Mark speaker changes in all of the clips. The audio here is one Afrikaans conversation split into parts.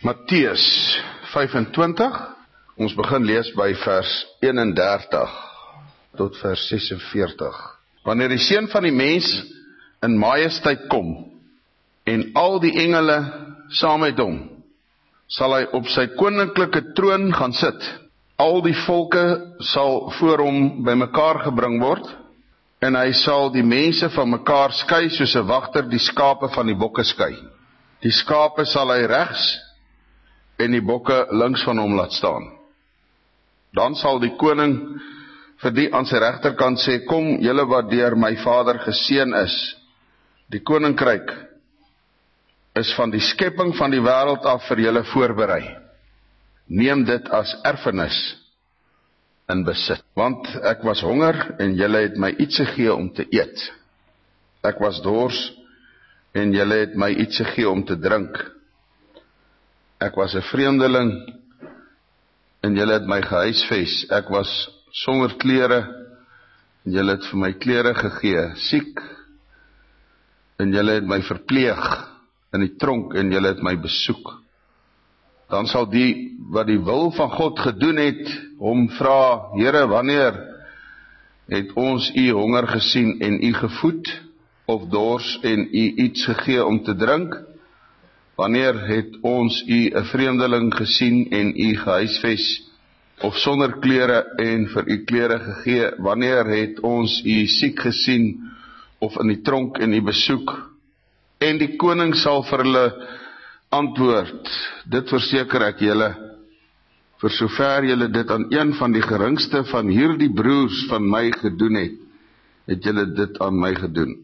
Speaker 1: Matteus 25, ons begin lees by vers 31 tot vers 46. Wanneer die Seun van die mens in majesteit kom, en al die engele saam met hom, sal hy op sy koninklike troon gaan sit. Al die volke sal voor hom bymekaar gebring word, en hy sal die mense van mekaar skei, soos 'n wagter die skape van die bokke skei. Die skape sal hy regs, en die bokke links van hom laat staan. Dan sal die koning vir die aan sy regterkant sê, kom julle wat deur my Vader geseën is, die koninkryk is van die skepping van die wêreld af vir julle voorberei. Neem dit as erfenis in besit. Want ek was honger en julle het my iets gegee om te eet. Ek was dors en julle het my iets gegee om te drink. Ek was 'n vreemdeling en julle het my gehuisves. Ek was sonder klere en julle het vir my klere gegee. Siek en julle het my verpleeg. In die tronk en julle het my besoek. Dan sal die wat die wil van God gedoen het, hom vra, Here, wanneer het ons u honger gesien en u gevoed, of dors en u iets gegee om te drink? Wanneer het ons u 'n vreemdeling gesien en u gehuisves, of sonder klere en vir u klere gegee? Wanneer het ons u siek gesien, of in die tronk en u besoek? En die koning sal vir hulle antwoord, dit verseker ek julle, vir sover julle dit aan een van die geringste van hierdie broers van my gedoen het julle dit aan my gedoen.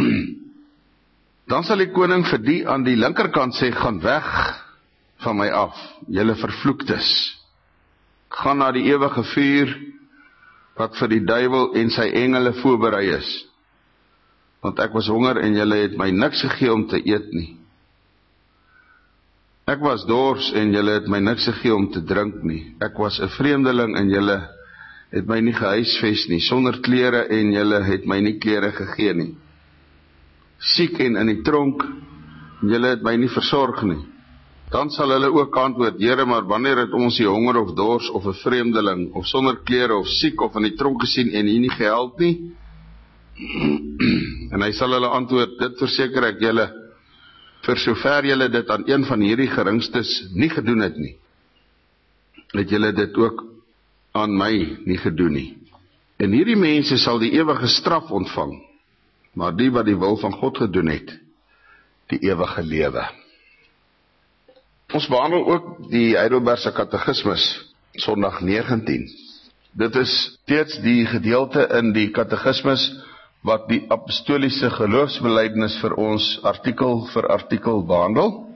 Speaker 1: Dan sal die koning vir die aan die linkerkant sê, gaan weg van my af, julle vervloektes. Gaan na die ewige vuur, wat vir die duiwel en sy engele voorberei is. Want ek was honger en julle het my niks gegee om te eet nie. Ek was dors en julle het my niks gegee om te drink nie. Ek was 'n vreemdeling en julle het my nie gehuisves nie. Sonder klere en julle het my nie klere gegee nie. Siek en in die tronk en julle het my nie versorg nie. Dan sal hulle ook antwoord, Here, maar wanneer het ons die honger of dors of 'n vreemdeling of sonder klere of siek of in die tronk gesien en u nie gehelp nie? En hy sal hulle antwoord, dit verseker ek julle, vir sover julle dit aan een van hierdie geringstes nie gedoen het nie, het julle dit ook aan my nie gedoen nie. En hierdie mense sal die ewige straf ontvang, maar die wat die wil van God gedoen het, die ewige lewe. Ons behandel ook die Heidelbergse Katekismus, Sondag 19. Dit is steeds die gedeelte in die Katekismus wat die apostoliese geloofsbelijdenis vir ons artikel vir artikel behandel.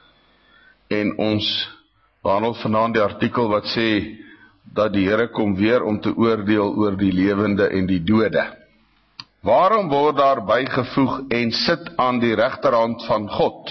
Speaker 1: En ons behandel vanaand die artikel wat sê dat die Here kom weer om te oordeel oor die lewende en die dode. Waarom word daar bygevoeg en sit aan die regterhand van God?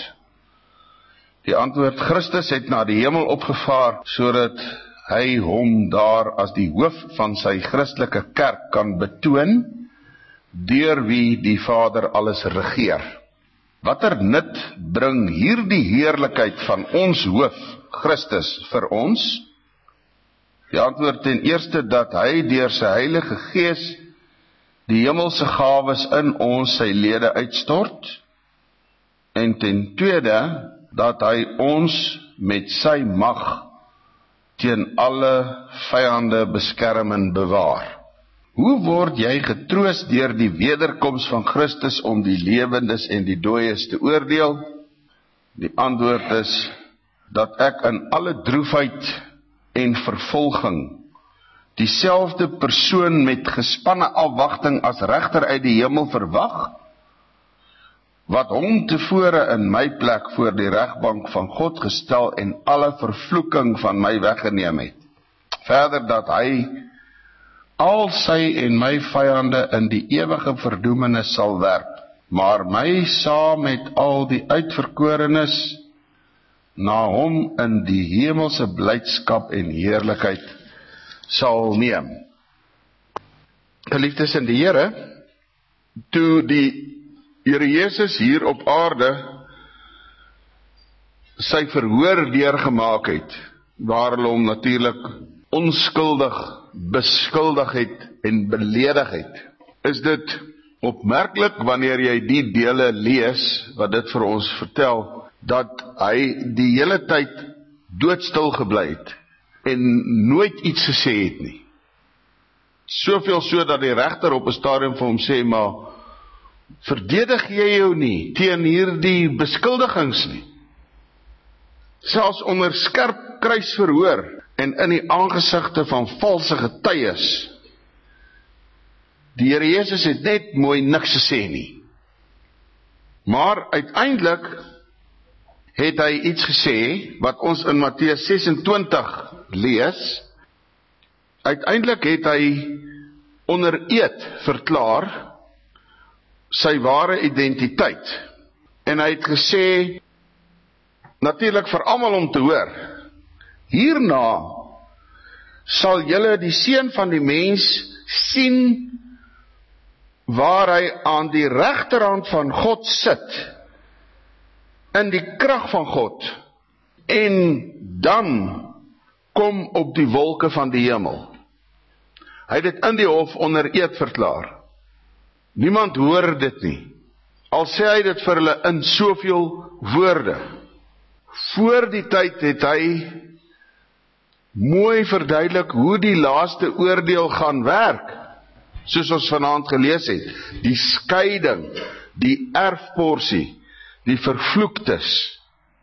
Speaker 1: Die antwoord, Christus het na die hemel opgevaar sodat hy hom daar as die hoof van sy Christelike kerk kan betoon, deur wie die Vader alles regeer. Watter nut bring hierdie heerlikheid van ons hoof, Christus, vir ons? Die antwoord, ten eerste dat hy deur sy Heilige Gees die hemelse gawes in ons sy lede uitstort, en ten tweede dat hy ons met sy mag teen alle vyande beskerm en bewaar. Hoe word jy getroos deur die wederkoms van Christus om die lewendes en die dooies te oordeel? Die antwoord is dat ek in alle droefheid en vervolging dieselfde persoon met gespanne afwagting as regter uit die hemel verwag, wat hom tevore in my plek voor die regbank van God gestel en alle vervloeking van my weggeneem het. Verder dat hy al sy en my vyande in die ewige verdoemenis sal werp, maar my saam met al die uitverkorenes na hom in die hemelse blydskap en heerlikheid sal neem. Geliefdes in die Here, toe die Here Jesus hier op aarde sy verhoor deurgemaak het, waar hulle hom natuurlik onskuldig beskuldig het en beledig het, is dit opmerklik wanneer jy die dele lees, wat dit vir ons vertel, dat hy die hele tyd doodstil gebly het, en nooit iets gesê het nie. Soveel so dat die regter op 'n stadium vir hom sê, maar verdedig jy jou nie teen hierdie beskuldigings nie? Selfs onder skerp kruisverhoor en in die aangesigte van valse getuies. Die Here Jesus het net mooi niks gesê nie. Maar uiteindelik het hy iets gesê, wat ons in Matteus 26 lees. Uiteindelik het hy onder eed verklaar sy ware identiteit. En hy het gesê, natuurlik vir almal om te hoor, hierna sal julle die Seun van die Mens sien, waar hy aan die regterhand van God sit, in die krag van God, en dan kom op die wolke van die hemel. Hy het dit in die hof onder eed verklaar. Niemand hoor dit nie, al sê hy dit vir hulle in soveel woorde. Voor die tyd het hy mooi verduidelik hoe die laaste oordeel gaan werk, soos ons vanaand gelees het, die skeiding, die erfporsie, die vervloektes,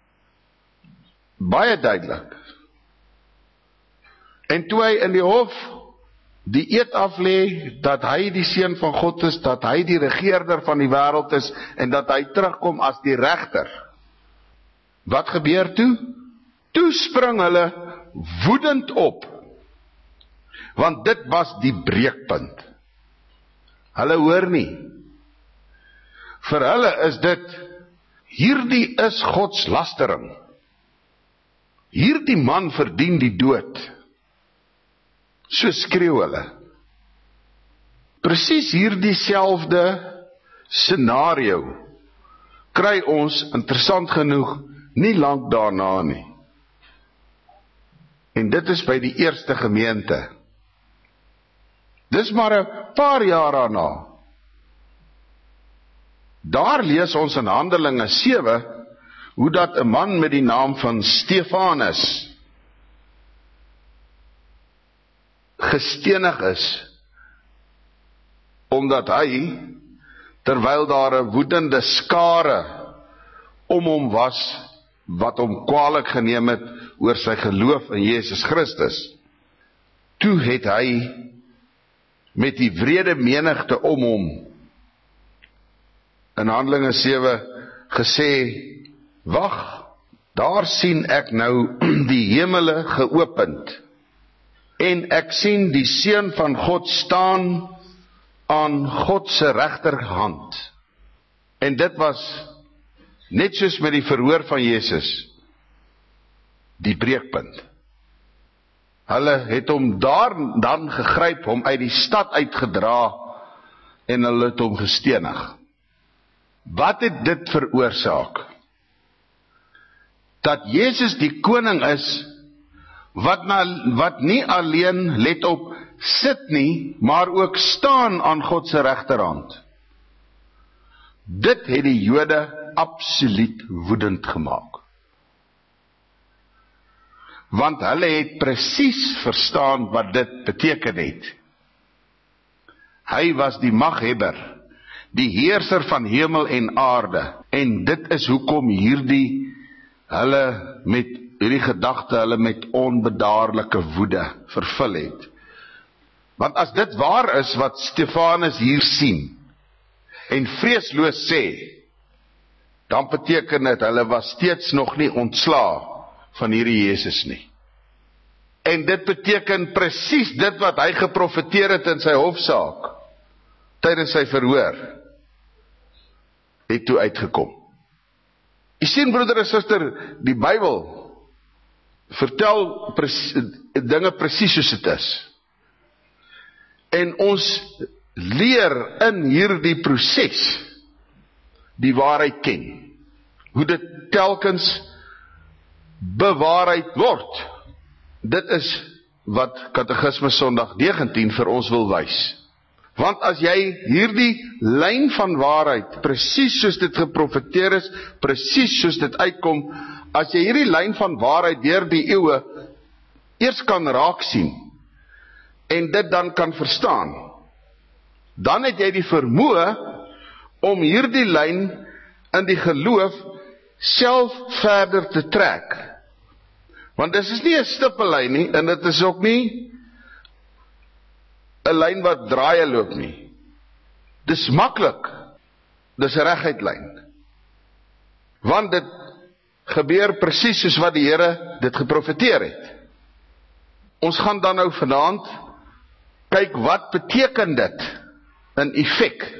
Speaker 1: baie duidelik. En toe hy in die hof die eed aflê, dat hy die Seun van God is, dat hy die regeerder van die wêreld is, en dat hy terugkom as die regter, wat gebeur toe? Toe spring hulle woedend op, want dit was die breekpunt. Hulle hoor nie. Vir hulle is dit, hierdie is godslastering. Hierdie man verdien die dood. So skreeu hulle. Presies hierdie selfde scenario kry ons, interessant genoeg, nie lank daarna nie. En dit is by die eerste gemeente. Dis maar 'n paar jaar daarna. Daar lees ons in Handelinge 7, hoe dat 'n man met die naam van Stefanus gestenig is, omdat hy, terwyl daar 'n woedende skare om hom was, wat hom kwaadlik geneem het oor sy geloof in Jesus Christus, toe het hy met die wrede menigte om hom in Handelinge 7 gesê, wag, daar sien ek nou die hemele geopend, en ek sien die Seun van God staan aan God se regterhand. En dit was, net soos met die verhoor van Jesus, die breekpunt. Hulle het hom daar dan gegryp, hom uit die stad uitgedra, en hulle het hom gestenig. Wat het dit veroorsaak? Dat Jezus die koning is, wat nie alleen, let op, sit nie, maar ook staan aan God se regterhand. Dit het die Jode absoluut woedend gemaak. Want hulle het presies verstaan wat dit beteken het. Hy was die maghebber, die heerser van hemel en aarde, en dit is hoekom hulle met hierdie gedagte, hulle met onbedaarlike woede vervul het. Want as dit waar is wat Stefanus hier sien, en vreesloos sê, dan beteken dit, hulle was steeds nog nie ontslae van hierdie Jesus nie. En dit beteken presies dit wat hy geprofeteer het in sy hofsaak, tydens sy verhoor, het toe uitgekom. Jy sien, broeder en suster, die Bybel vertel dinge presies soos dit is. En ons leer in hierdie proses die waarheid ken. Hoe dit telkens bewaarheid word. Dit is wat Katekismes Sondag 19 vir ons wil wys. Want as jy hierdie lyn van waarheid, presies soos dit geprofeteer is, presies soos dit uitkom, as jy hierdie lyn van waarheid deur die eeue eers kan raak sien, en dit dan kan verstaan, dan het jy die vermoë om hierdie lyn in die geloof self verder te trek. Want dit is nie 'n stippellyn nie, en dit is ook nie 'n lyn wat draaie loop nie. Dis maklik. Dis 'n reguit lyn. Want dit gebeur presies soos wat die Here dit geprofeteer het. Ons gaan dan nou vanaand kyk wat beteken dit in effek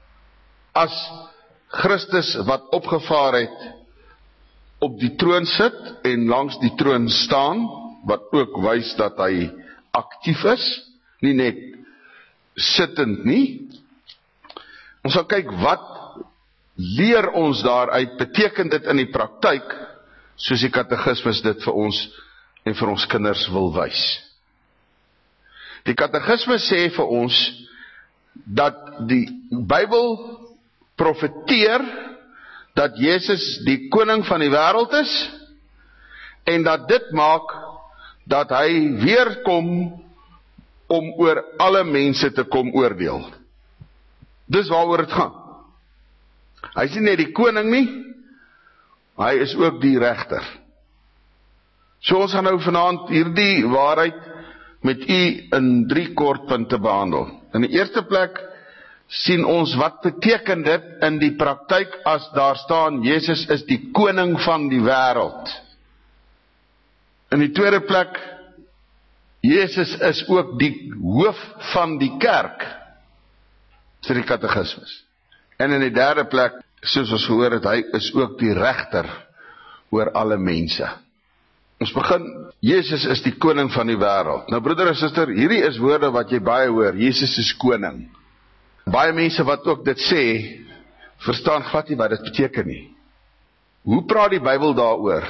Speaker 1: as Christus wat opgevaar het op die troon sit en langs die troon staan, wat ook wys dat hy aktief is, nie net sittend nie. Ons sal kyk wat leer ons daaruit, beteken dit in die praktyk, soos die Katekismes dit vir ons en vir ons kinders wil wys. Die Katekismes sê vir ons dat die Bybel profeteer dat Jesus die koning van die wêreld is en dat dit maak dat hy weer kom om oor alle mense te kom oordeel. Dis waaroor dit gaan. Hy is nie net die koning nie, hy is ook die regter. So ons gaan nou vanaand hierdie waarheid met u in 3 kort punte behandel. In die eerste plek sien ons wat beteken dit in die praktyk as daar staan Jesus is die koning van die wêreld. In die tweede plek, Jesus is ook die hoof van die kerk, sê die Katekismes. En in die derde plek, soos ons gehoor het, hy is ook die regter oor alle mense. Ons begin, Jesus is die koning van die wêreld. Nou broeder en suster, hierdie is woorde wat jy baie hoor, Jesus is koning. Baie mense wat ook dit sê, verstaan glad nie wat dit beteken nie. Hoe praat die Bybel daaroor?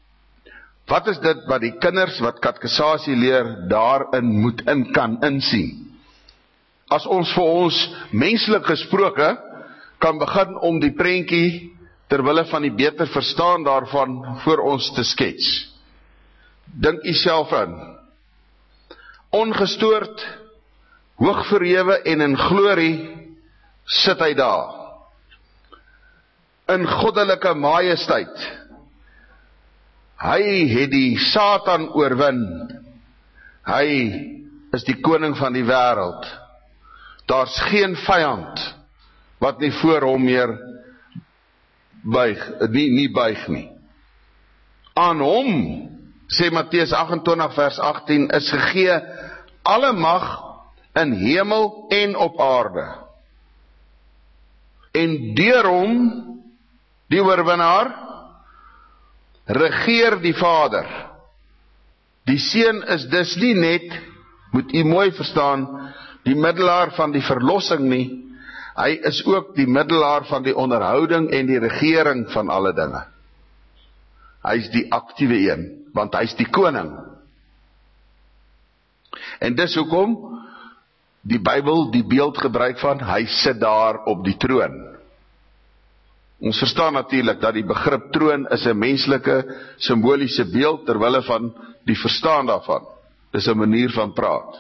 Speaker 1: Wat is dit wat die kinders wat katekisasie leer daarin moet kan insien? As ons vir ons menslik gesproke kan begin om die prentjie terwille van die beter verstaan daarvan voor ons te skets. Dink u self in. Ongestoord, hoog verhewe en in glorie sit hy daar. In goddelike majesteit. Hy het die Satan oorwin. Hy is die koning van die wêreld. Daar's geen vyand wat nie voor hom meer nie buig nie. Aan hom, sê Matteus 28 vers 18, is gegee alle mag in hemel en op aarde. En deur hom, die oorwinnaar, regeer die Vader. Die Seun is dus nie net, moet u mooi verstaan, die middelaar van die verlossing nie, hy is ook die middelaar van die onderhouding en die regering van alle dinge. Hy is die aktiewe een, want hy is die koning. En dis hoekom die Bybel die beeld gebruik van, hy sit daar op die troon. Ons verstaan natuurlik dat die begrip troon is 'n menslike, simboliese beeld, terwille van die verstaan daarvan. Dis 'n manier van praat.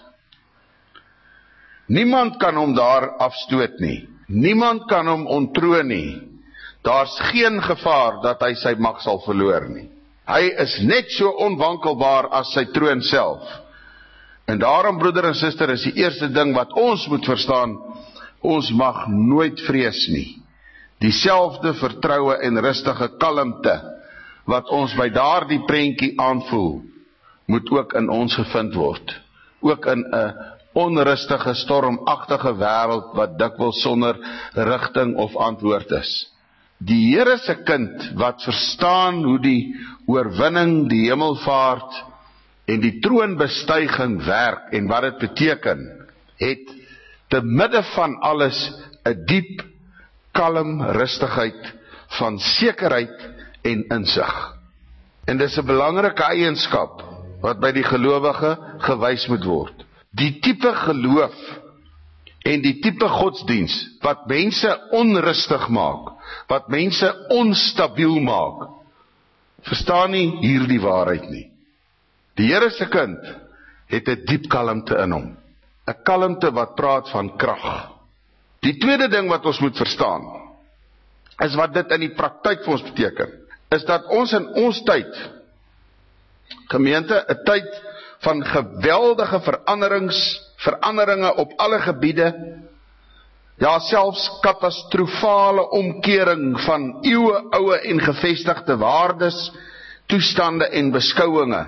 Speaker 1: Niemand kan hom daar afstoot nie. Niemand kan hom ontroon nie. Daar's geen gevaar dat hy sy mag sal verloor nie. Hy is net so onwankelbaar as sy troon self. En daarom, broeder en suster, is die eerste ding wat ons moet verstaan, ons mag nooit vrees nie. Dieselfde vertroue en rustige kalmte, wat ons by daardie prentjie aanvoel, moet ook in ons gevind word. Ook in 'n onrustige, stormagtige wêreld, wat dikwels sonder rigting of antwoord is. Die Here se kind, wat verstaan hoe die oorwinning, die hemelvaart, en die troonbestuiging werk, en wat dit beteken, het te midde van alles 'n diep, kalm rustigheid van sekerheid en insig. En dis 'n belangrike eienskap wat by die gelowige gewys moet word. Die tipe geloof en die tipe godsdiens wat mense onrustig maak, wat mense onstabiel maak, verstaan nie hierdie waarheid nie. Die Here se kind het 'n diep kalmte in hom. 'n Kalmte wat praat van krag. Die tweede ding wat ons moet verstaan, is wat dit in die praktyk vir ons beteken, is dat ons in ons tyd, gemeente, 'n tyd van geweldige veranderinge op alle gebiede, ja selfs katastrofale omkering van eeueoue en gevestigde waardes, toestande en beskouinge,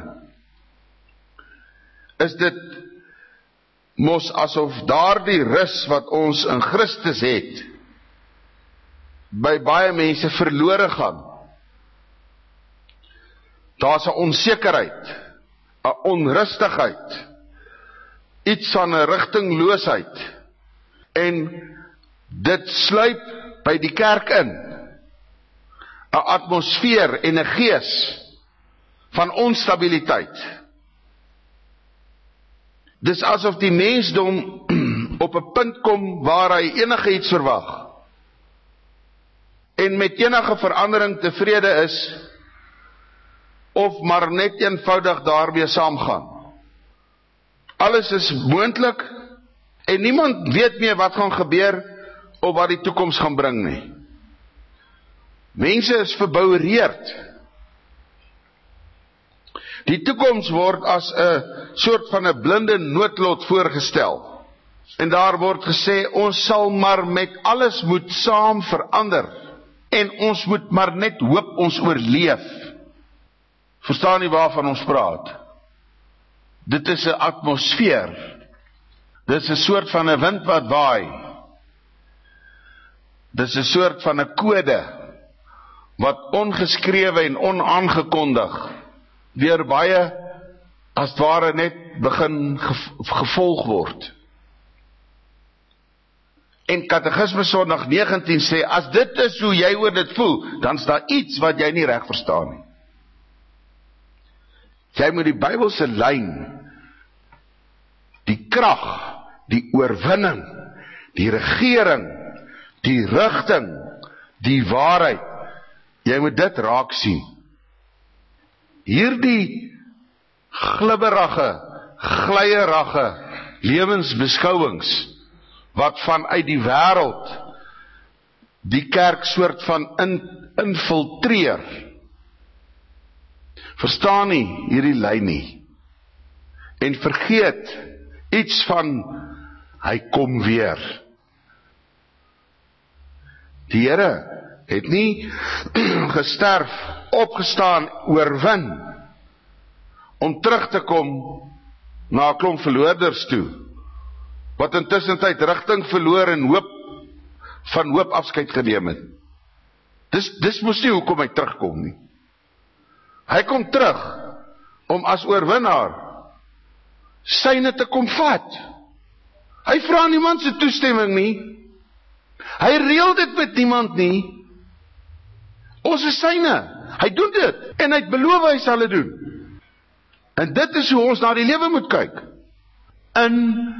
Speaker 1: is dit mos asof daardie rus wat ons in Christus het, by baie mense verlore gaan. Daar's 'n onsekerheid, 'n onrustigheid, iets van 'n rigtingloosheid, en dit sluip by die kerk in, 'n atmosfeer en 'n gees van onstabiliteit. Dis asof die mensdom op 'n punt kom waar hy enige iets verwag, en met enige verandering tevrede is, of maar net eenvoudig daarmee saamgaan. Alles is moontlik, en niemand weet meer wat gaan gebeur, of wat die toekoms gaan bring nie. Mense is verboureerd. Die toekoms word as 'n soort van 'n blinde noodlot voorgestel. En daar word gesê, ons sal maar met alles moet saam verander. En ons moet maar net hoop ons oorleef. Verstaan nie waarvan ons praat? Dit is 'n atmosfeer. Dit is 'n soort van 'n wind wat waai. Dit is 'n soort van 'n kode, wat ongeskrewe en onaangekondig deur baie, as het ware net begin gevolg word. En Katekismes Sondag 19 sê, as dit is hoe jy oor dit voel, dan is daar iets wat jy nie reg verstaan nie. Jy moet die Bybelse lyn, die krag, die oorwinning, die regering, die rigting, die waarheid, jy moet dit raak sien. Hierdie glibberige, glyerige lewensbeskouings, wat vanuit die wêreld die kerk soort van infiltreer, verstaan nie hierdie lyn nie, en vergeet iets van, hy kom weer. Die Here het nie gesterf, opgestaan, oorwin, om terug te kom na 'n klomp verloorders toe, wat intussen tyd rigting verloor en van hoop afskeid geneem het. Dis mos nie hoekom hy terugkom nie. Hy kom terug, om as oorwinnaar, syne te kom vat. Hy vra niemand se toestemming nie. Hy reël dit met niemand nie. Ons is syne. Hy doen dit, en hy het beloof hy sal dit doen. En dit is hoe ons na die lewe moet kyk. In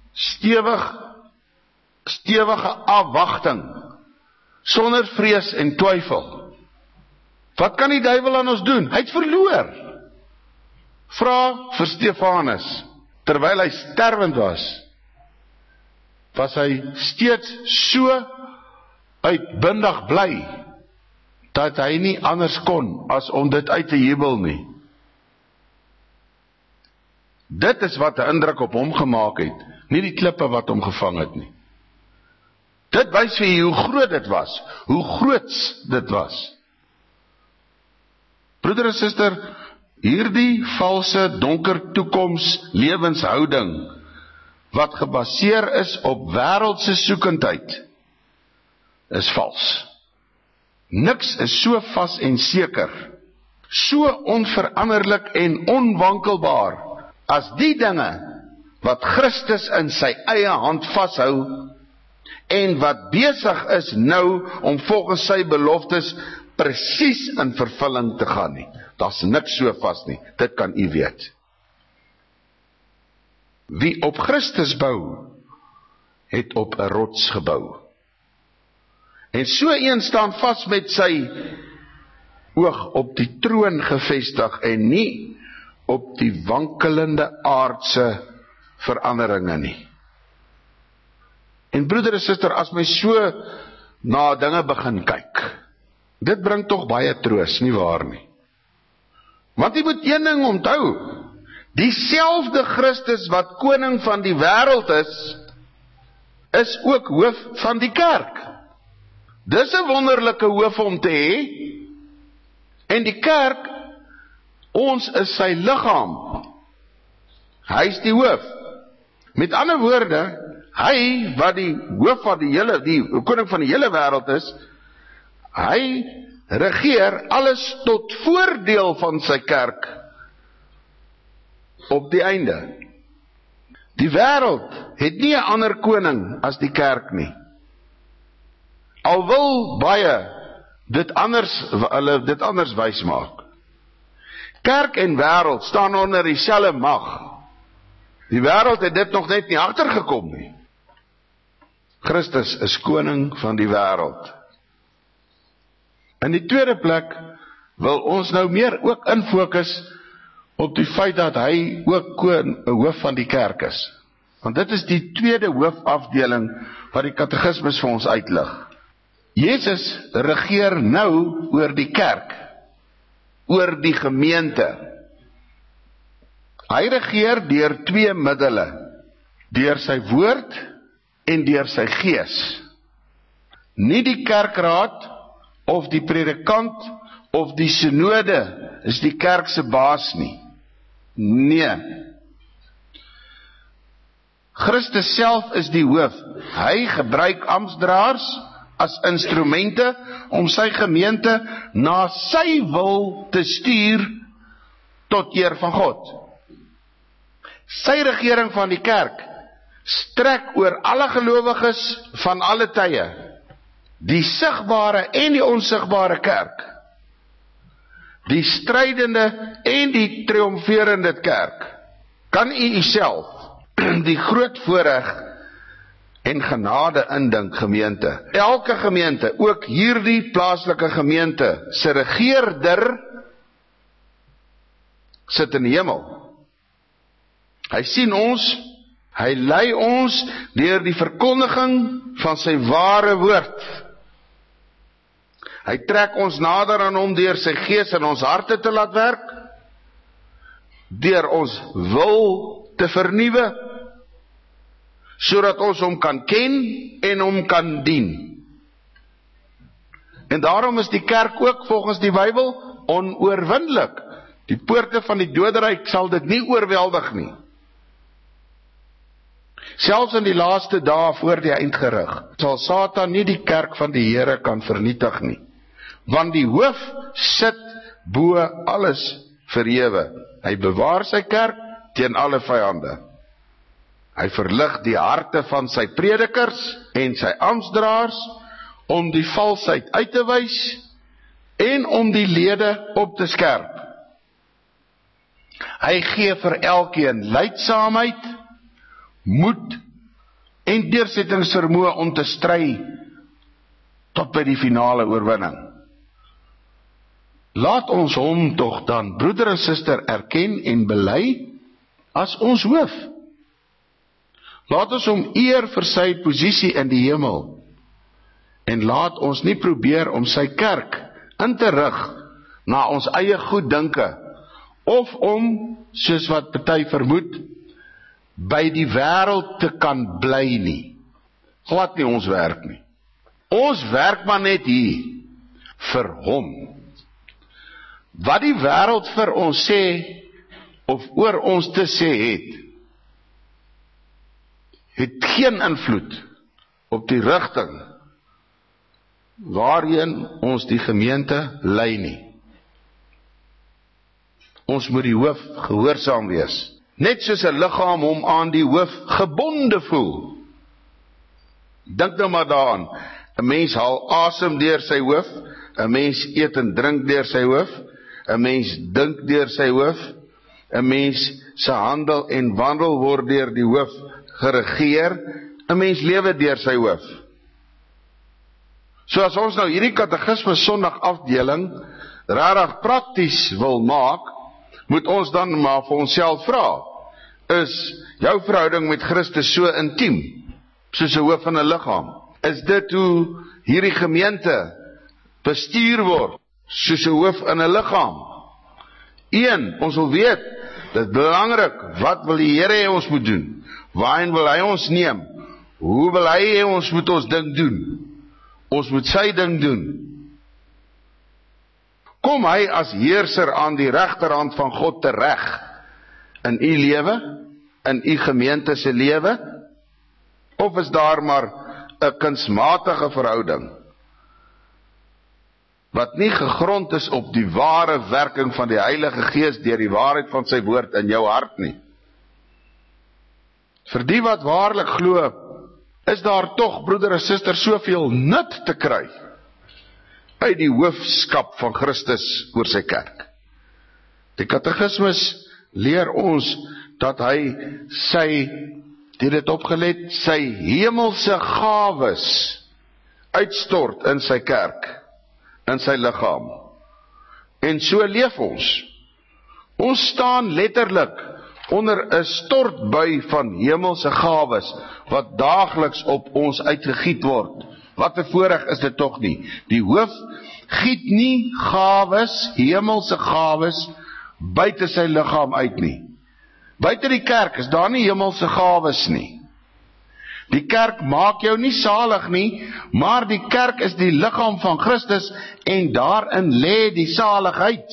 Speaker 1: stewige afwagting, sonder vrees en twyfel. Wat kan die duiwel aan ons doen? Hy het verloor. Vra vir Stefanus, terwyl hy sterwend was hy steeds so uitbundig bly, dat hy nie anders kon, as om dit uit te jubel nie. Dit is wat 'n indruk op hom gemaak het, nie die klippe wat hom gevang het nie. Dit wys vir hoe groot dit was, hoe groots dit was. Broeder en suster, hierdie valse donker toekoms lewenshouding, wat gebaseer is op wêreldse soekendheid, is vals. Niks is so vas en seker, so onveranderlik en onwankelbaar, as die dinge, wat Christus in sy eie hand vashou, en wat besig is nou, om volgens sy beloftes, presies in vervulling te gaan nie. Daar's niks so vas nie, dit kan u weet. Wie op Christus bou, het op 'n rots gebou. En so een staan vas met sy oog op die troon gevestig en nie op die wankelende aardse veranderinge nie. En broeder en suster, as my so na dinge begin kyk, dit bring tog baie troos, nie waar nie? Want jy moet een ding onthou, dieselfde Christus wat koning van die wêreld is ook hoof van die kerk. Dis 'n wonderlike hoof om te hê. En die kerk, ons is sy liggaam. Hy is die hoof. Met ander woorde, hy wat die hoof van die koning van die hele wêreld is, hy regeer alles tot voordeel van sy kerk op die einde. Die wêreld het nie 'n ander koning as die kerk nie. Al wil baie hulle dit anders wys maak. Kerk en wêreld staan onder dieselfde mag. Die wêreld het dit nog net nie agtergekom nie. Christus is koning van die wêreld. In die tweede plek wil ons nou meer ook infokus op die feit dat hy ook 'n hoof van die kerk is. Want dit is die tweede hoofafdeling wat die katekismes vir ons uitlig. Jesus regeer nou oor die kerk, oor die gemeente. Hy regeer deur twee middele, deur sy woord en deur sy gees. Nie die kerkraad of die predikant of die synode is die kerk se baas nie. Nee. Christus self is die hoof. Hy gebruik amptdraers as instrumente om sy gemeente na sy wil te stuur tot eer van God. Sy regering van die kerk strek oor alle gelowiges van alle tye, die sigbare en die onsigbare kerk, die strydende en die triomferende kerk. Kan u uself die groot voorreg en genade indink, gemeente? Elke gemeente, ook hierdie plaaslike gemeente, se regeerder sit in die hemel. Hy sien ons, hy lei ons deur die verkondiging van sy ware woord. Hy trek ons nader aan hom deur sy gees in ons harte te laat werk, deur ons wil te vernuwe, sodat ons hom kan ken en hom kan dien. En daarom is die kerk ook volgens die Bybel onoorwinnelik. Die poorte van die doderyk sal dit nie oorweldig nie. Selfs in die laaste dae voor die eindgerig sal Satan nie die kerk van die Here kan vernietig nie, want die hoof sit bo alles vir ewe. Hy bewaar sy kerk teen alle vyande. Hy verlig die harte van sy predikers en sy amptdraers om die valsheid uit te wys en om die lede op te skerp. Hy gee vir elkeen leidsaamheid, moed en deursettingsvermoë om te stry tot by die finale oorwinning. Laat ons hom tog dan, broeder en suster, erken en bely as ons hoof. Laat ons hom eer vir sy posisie in die hemel. En laat ons nie probeer om sy kerk in te rig na ons eie goeddinke, of om, soos wat party vermoed, by die wêreld te kan bly nie. Glad nie ons werk nie. Ons werk maar net hier vir hom. Wat die wêreld vir ons sê of oor ons te sê het geen invloed op die rigting waarheen ons die gemeente lei nie. Ons moet die hoof gehoorsaam wees. Net soos 'n liggaam hom aan die hoof gebonde voel. Dink nou maar daaraan. 'n Mens haal asem deur sy hoof, 'n mens eet en drink deur sy hoof, 'n mens dink deur sy hoof, 'n mens se handel en wandel word deur die hoof geregeer, 'n mens lewe deur sy hoof. So as ons nou hierdie katekisme Sondag afdeling regtig prakties wil maak, moet ons dan maar vir onsself vra, is jou verhouding met Christus so intiem, soos 'n hoof van 'n liggaam? Is dit hoe hierdie gemeente bestuur word, soos 'n hoof in 'n liggaam? Ons wil weet, dit is belangrik, wat wil die Here hê ons moet doen? Waarheen wil hy ons neem? Hoe wil hy hê ons moet ons ding doen? Ons moet sy ding doen. Kom hy as heerser aan die regterhand van God tereg in u lewe, in u gemeente se lewe? Of is daar maar 'n kunsmatige verhouding wat nie gegrond is op die ware werking van die Heilige Gees deur die waarheid van sy woord in jou hart nie? Vir die wat waarlik glo, is daar tog, broeder en suster, soveel nut te kry uit die hoofskap van Christus oor sy kerk. Die katekismus leer ons dat hy dit opgelet, sy hemelse gawes uitstort in sy kerk, in sy liggaam. En so leef ons. Ons staan letterlik onder 'n stortbui van hemelse gawes, wat daagliks op ons uitgegiet word. Wat 'n voorreg is dit tog nie. Die hoof giet nie gawes, hemelse gawes, buite sy liggaam uit nie. Buite die kerk is daar nie hemelse gawes nie. Die kerk maak jou nie salig nie, maar die kerk is die liggaam van Christus en daarin lê die saligheid.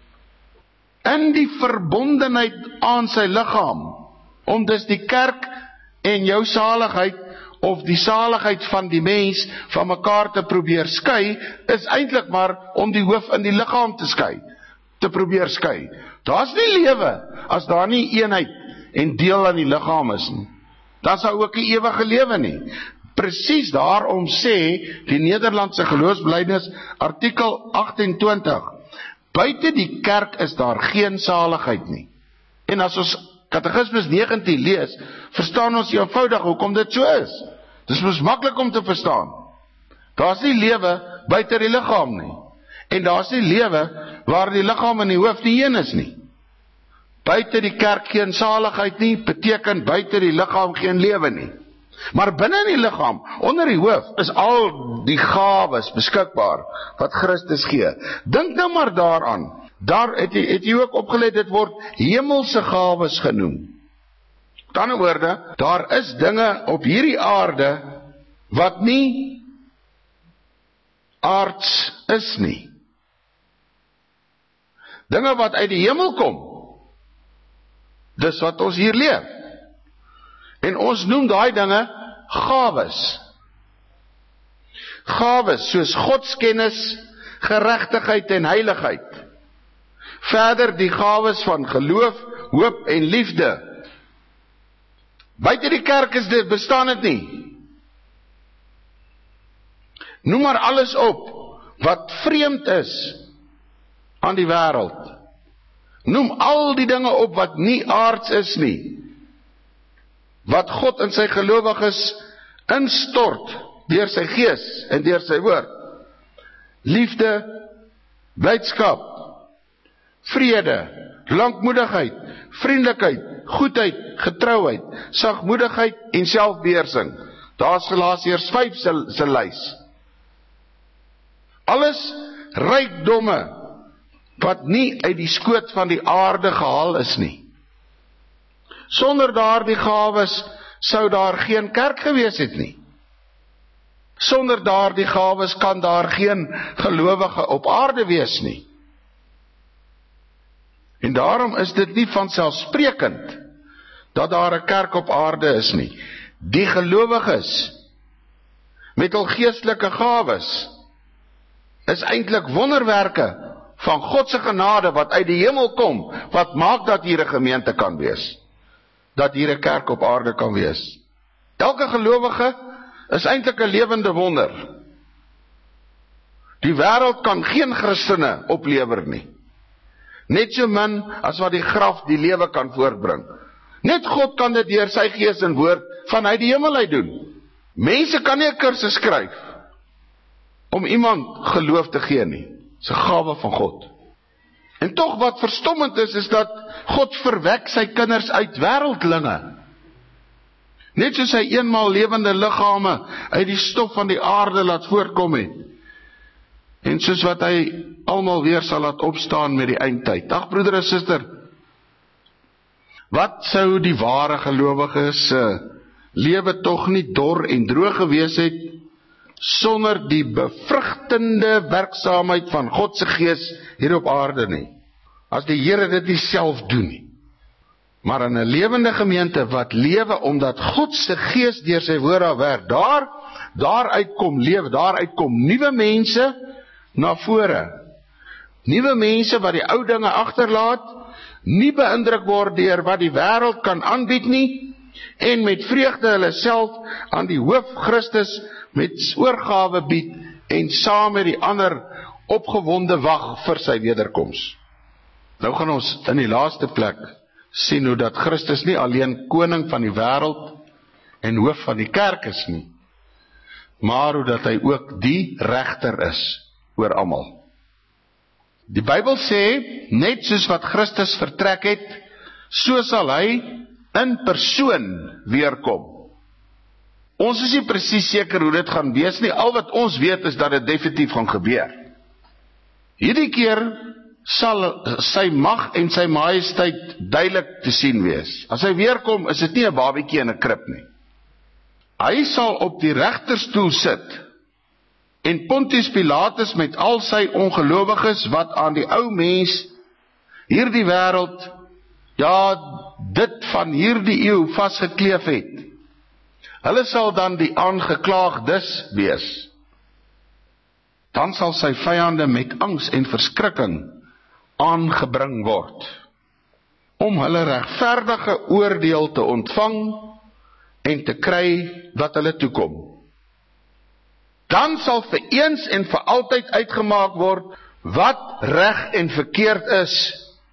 Speaker 1: In die verbondenheid aan sy liggaam, om dus die kerk en jou saligheid of die saligheid van die mens van mekaar te probeer skei, is eintlik maar om die hoof in die liggaam te probeer skei. Daar's nie lewe as daar nie eenheid en deel aan die liggaam is nie. Dan sal ook nie ewige lewe nie. Presies daarom sê die Nederlandse geloofsbelijdenis artikel 28, buite die kerk is daar geen saligheid nie. En as ons katekismus 19 lees, verstaan ons eenvoudig hoekom dit so is. Dis mos maklik om te verstaan. Daar's nie lewe buite die liggaam nie. En daar's nie lewe waar die liggaam en die hoof nie een is nie. Buite die kerk geen saligheid nie, beteken buite die liggaam geen lewe nie. Maar binne in die liggaam, onder die hoof, is al die gawes beskikbaar wat Christus gee. Dink nou maar daaraan. Daar het jy ook opgelet, dit word hemelse gawes genoem. Met ander woorde, daar is dinge op hierdie aarde wat nie aards is nie. Dinge wat uit die hemel kom. Dis wat ons hier leef. En ons noem daai dinge gawes. Gawes soos godskennis, geregtigheid en heiligheid. Verder die gawes van geloof, hoop en liefde. Buite die kerk is dit, bestaan dit nie. Noem maar alles op wat vreemd is aan die wêreld. Noem al die dinge op wat nie aards is nie. Wat God in sy gelowiges instort deur sy gees en deur sy woord. Liefde, blydskap, vrede, lankmoedigheid, vriendelikheid, goedheid, getrouheid, sagmoedigheid en selfbeheersing. Daar's Galasiërs 5 se lys. Alles rykdomme wat nie uit die skoot van die aarde gehaal is nie. Sonder daardie gawes sou daar geen kerk gewees het nie. Sonder daardie gawes kan daar geen gelowige op aarde wees nie. En daarom is dit nie vanselfsprekend dat daar 'n kerk op aarde is nie. Die gelowiges met hul geestelike gawes is eintlik wonderwerke van God se genade wat uit die hemel kom, wat maak dat hier 'n gemeente kan wees. Dat hier 'n kerk op aarde kan wees. Elke gelowige is eintlik 'n lewende wonder. Die wêreld kan geen Christene oplewer nie. Net so min as wat die graf die lewe kan voortbring. Net God kan dit deur sy gees en woord vanuit die hemel uit doen. Mense kan nie 'n kursus skryf om iemand geloof te gee nie. Dis 'n gawe van God. En tog wat verstommend is dat God verwek sy kinders uit wêreldlinge. Net soos hy eenmaal lewende liggame uit die stof van die aarde laat voortkom het. En soos wat hy almal weer sal laat opstaan met die eindtyd. Ag broeder en suster, wat sou die ware gelowiges lewe tog nie dor en droog gewees het sonder die bevrugtende werksaamheid van God se gees hier op aarde nie. As die Here dit nie self doen nie. Maar in 'n lewende gemeente wat lewe omdat God se gees deur sy woord werk, daaruit kom lewe, daaruit kom nuwe mense na vore. Nuwe mense wat die ou dinge agterlaat, nie beïndruk word deur wat die wêreld kan aanbied nie, en met vreugde hulle self aan die hoof Christus met oorgawe bied en saam met die ander opgewonde wag vir sy wederkoms. Nou gaan ons in die laaste plek sien hoe dat Christus nie alleen koning van die wêreld en hoof van die kerk is nie, maar hoe dat hy ook die regter is oor almal. Die Bybel sê, net soos wat Christus vertrek het, so sal hy in persoon weerkom. Ons is nie presies seker hoe dit gaan wees nie, al wat ons weet is dat dit definitief gaan gebeur. Hierdie keer sal sy mag en sy majesteit duidelik te sien wees. As hy weerkom, is dit nie 'n babietjie in 'n krib nie. Hy sal op die regterstoel sit, en Pontius Pilatus met al sy ongelowiges wat aan die ou mens hierdie wêreld, ja, dit van hierdie eeu vasgekleef het. Hulle sal dan die aangeklaagdes wees. Dan sal sy vyande met angs en verskrikking aangebring word, om hulle regverdige oordeel te ontvang en te kry wat hulle toekom. Dan sal vir eens en vir altyd uitgemaak word wat reg en verkeerd is.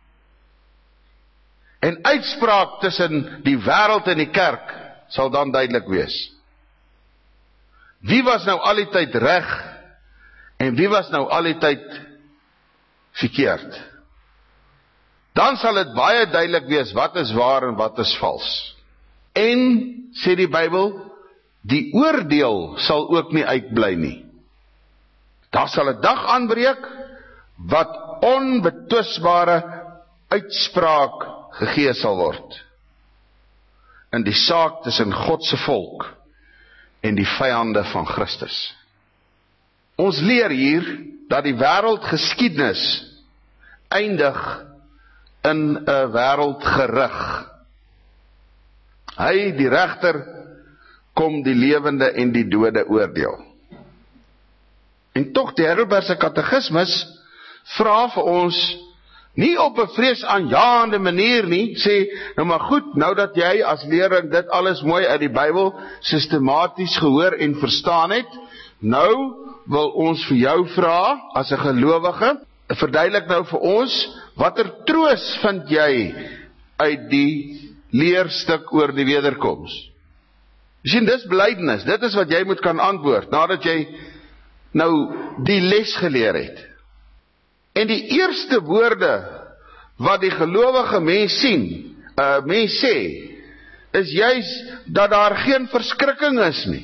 Speaker 1: En uitspraak tussen die wêreld en die kerk sal dan duidelik wees. Wie was nou al die tyd reg en wie was nou al die tyd verkeerd? Dan sal dit baie duidelik wees wat is waar en wat is vals. En, sê die Bybel, die oordeel sal ook nie uitbly nie. Daar sal 'n dag aanbreek wat onbetwisbare uitspraak gegee sal word in die saak tussen God se volk en die vyande van Christus. Ons leer hier dat die wêreldgeskiedenis eindig in 'n wêreldgerig. Hy, die regter, kom die lewende en die dode oordeel. En tog die Heidelbergse Katekismus vra vir ons nie op 'n vreesaanjaende manier nie, sê, nou maar goed, nou dat jy as leerling dit alles mooi uit die Bybel sistematies gehoor en verstaan het, nou wil ons vir jou vra, as 'n gelowige, verduidelik nou vir ons, watter troos vind jy uit die leerstuk oor die wederkoms? Jy sien, dis belydenis, dit is wat jy moet kan antwoord, nadat jy nou die les geleer het. En die eerste woorde wat die gelowige mens sê, is juis dat daar geen verskrikking is nie.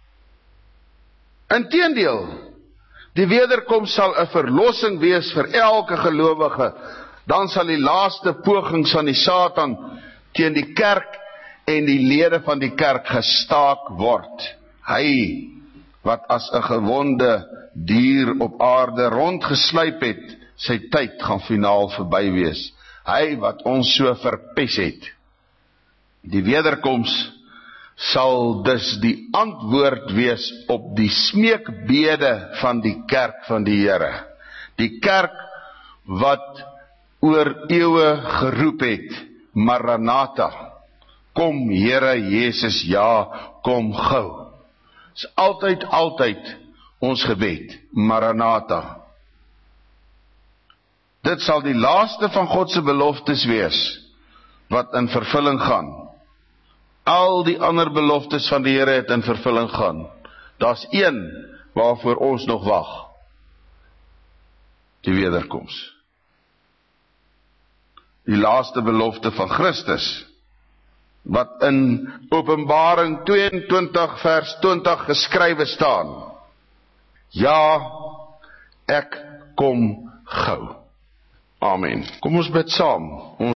Speaker 1: Inteendeel, die wederkoms sal 'n verlossing wees vir elke gelowige. Dan sal die laaste pogings van die Satan teen die kerk en die lede van die kerk gestaak word. Hy wat as 'n gewonde dier op aarde rondgesluip het, sy tyd gaan finaal verby wees. Hy wat ons so verpes het. Die wederkoms sal dus die antwoord wees op die smeekbede van die kerk van die Here. Die kerk wat oor eeue geroep het, Maranatha, kom Here Jesus, ja, kom gou. Is altyd ons gebed, Maranatha. Dit sal die laaste van God se beloftes wees, wat in vervulling gaan. Al die ander beloftes van die Here het in vervulling gaan. Daar's een waarvoor ons nog wag. Die wederkoms. Die laaste belofte van Christus, wat in Openbaring 22 vers 20 geskrywe staan. Ja, ek kom gou. Amen. Kom ons bid saam.